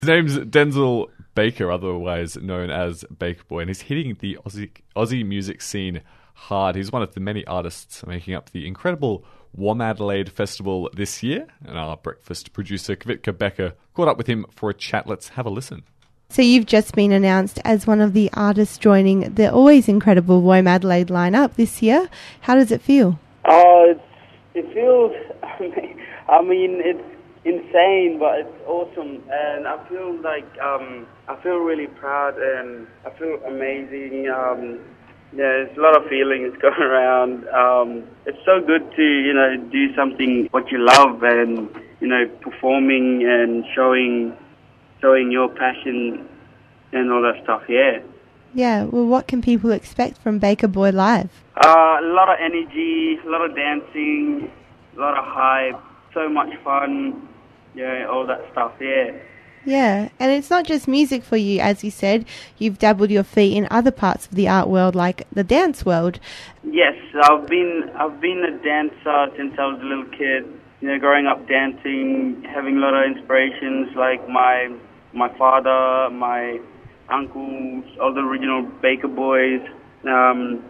His name's Denzel Baker, otherwise known as Baker Boy, and he's hitting the Aussie music scene hard. He's one of the many artists making up the incredible Womadelaide Festival this year, and our breakfast producer, Kvitka Becker, caught up with him for a chat. Let's have a listen. So you've just been announced as one of the artists joining the always incredible Womadelaide lineup this year. How does it feel? It feels, I mean, it's insane, but it's awesome, and I feel like, I feel really proud, and I feel amazing. There's a lot of feelings going around. It's so good to, do something what you love, and, performing and showing your passion and all that stuff, yeah. Yeah, well, what can people expect from Baker Boy Live? A lot of energy, a lot of dancing, a lot of hype, so much fun, yeah, all that stuff, yeah. Yeah, and it's not just music for you, as you said. You've dabbled your feet in other parts of the art world, like the dance world. Yes, I've been a dancer since I was a little kid. Growing up dancing, having a lot of inspirations, like my father, my uncles, all the original Baker Boys, and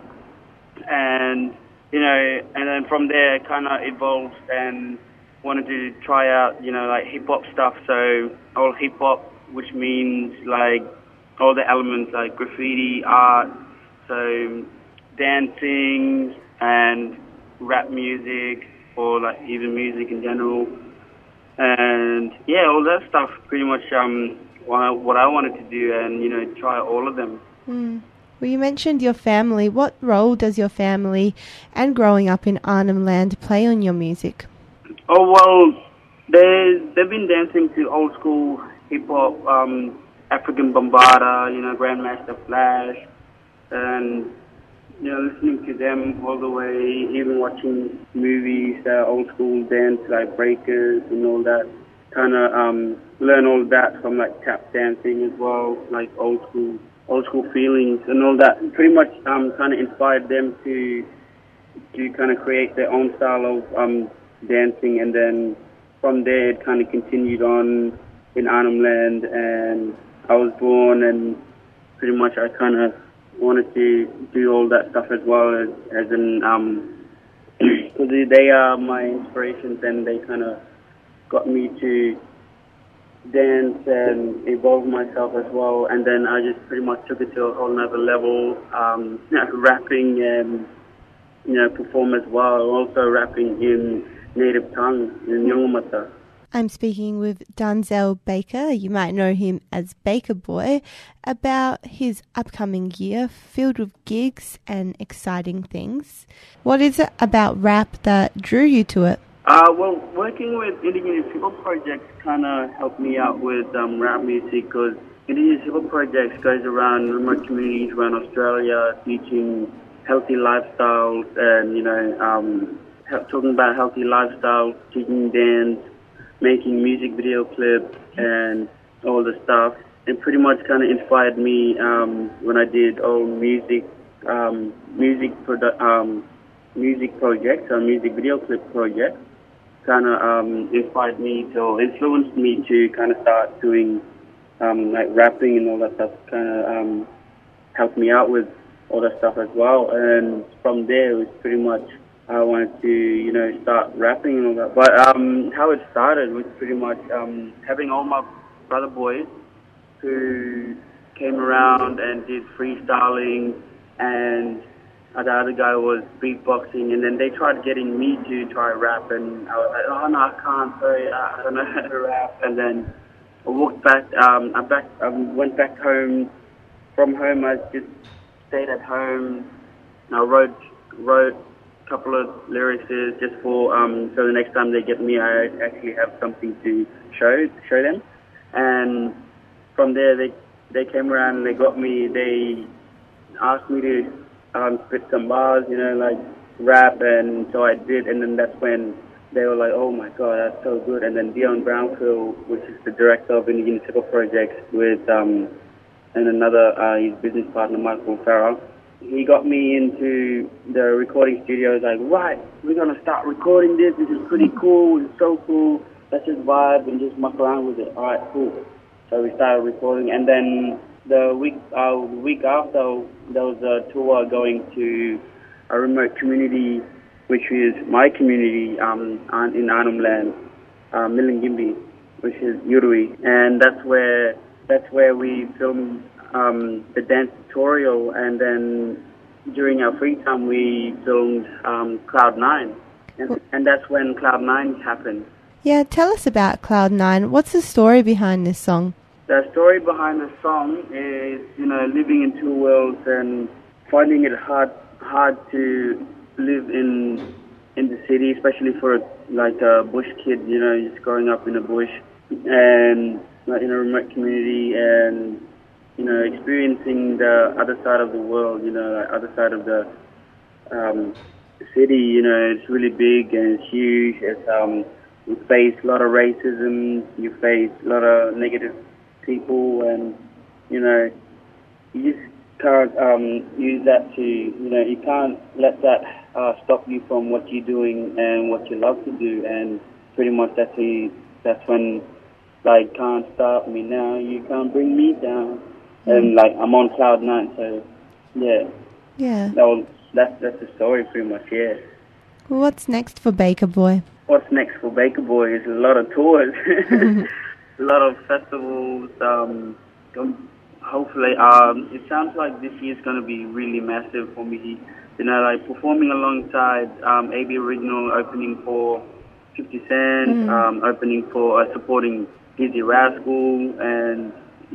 then from there, kind of evolved and wanted to try out, like hip-hop stuff, so all hip-hop, which means like all the elements like graffiti, art, so dancing and rap music, or like even music in general, and yeah, all that stuff, pretty much what I wanted to do, and try all of them. Well, you mentioned your family. What role does your family and growing up in Arnhem Land play on your music? Oh, well, they've been dancing to old school hip-hop, African Bambaataa, Grandmaster Flash, and, listening to them all the way, even watching movies, old school dance, like breakers and all that, kind of learn all that from, like, tap dancing as well, like old school feelings and all that. Pretty much kind of inspired them to kind of create their own style of dancing, and then from there it kind of continued on in Arnhem Land, and I was born, and pretty much I kind of wanted to do all that stuff as well, as in because they are my inspirations, and they kind of got me to dance and evolve myself as well, and then I just pretty much took it to a whole nother level, rapping and perform as well, also rapping in native tongue, in Yolngu. I'm speaking with Denzel Baker, you might know him as Baker Boy, about his upcoming year filled with gigs and exciting things. What is it about rap that drew you to it? Well, working with Indigenous Hip-Hop Projects kind of helped me out with rap music, because Indigenous Hip-Hop Projects goes around remote communities around Australia teaching healthy lifestyles, and, talking about healthy lifestyles, teaching dance, making music video clips, and all the stuff. It pretty much kind of inspired me when I did all music projects, or music video clip projects. Kind of inspired me, to influenced me to kind of start doing like rapping and all that stuff. Kind of helped me out with all that stuff as well. And from there, it was pretty much I wanted to start rapping and all that. But how it started was pretty much having all my brother boys who came around and did freestyling, and the other guy was beatboxing, and then they tried getting me to try rap, and I was like, oh no, I can't, sorry, I don't know how to rap. And then I walked back, I went back home. From home, I just stayed at home, and I wrote a couple of lyrics just for, so the next time they get me, I actually have something to show them. And from there, they came around and they got me, they asked me to spit some bars, like rap, and so I did, and then that's when they were like, oh my god, that's so good. And then Dion Brownfield, which is the director of Indigenous Hip-Hop Projects, with and another his business partner, Michael Farah, he got me into the recording studios, like, right, we're going to start recording this is pretty cool, it's so cool, let's just vibe and just muck around with it. All right, cool. So we started recording, and then the week after, there was a tour going to a remote community, which is my community in Arnhem Land, Milingimbi, which is Yurui, and that's where we filmed the dance tutorial, and then during our free time we filmed Cloud9, and that's when Cloud9 happened. Yeah, tell us about Cloud9. What's the story behind this song? The story behind the song is, living in two worlds and finding it hard to live in the city, especially for a bush kid, just growing up in a bush and in a remote community, and experiencing the other side of the world, other side of the city. It's really big and it's huge. You face a lot of racism, you face a lot of negative people, and you just can't use that to, you can't let that stop you from what you're doing and what you love to do. And pretty much that's when, can't stop me now, you can't bring me down. And I'm on Cloud9, so Yeah. That's the story pretty much. Yeah. Well, what's next for Baker Boy? What's next for Baker Boy is a lot of tours, a lot of festivals. Hopefully, it sounds like this year's going to be really massive for me. Performing alongside AB Original, opening for 50 Cent, opening for supporting Dizzy Rascal, and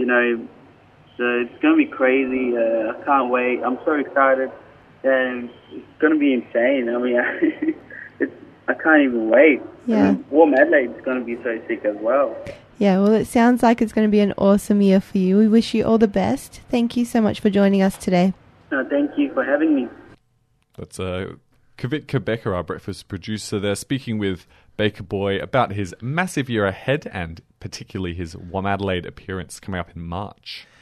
so it's going to be crazy. I can't wait. I'm so excited, and it's going to be insane. I mean, I can't even wait. Yeah. Warm Adelaide is going to be so sick as well. Yeah, well, it sounds like it's going to be an awesome year for you. We wish you all the best. Thank you so much for joining us today. Thank you for having me. That's Kavit Becker, our breakfast producer there, speaking with Baker Boy about his massive year ahead and particularly his Warm Adelaide appearance coming up in March.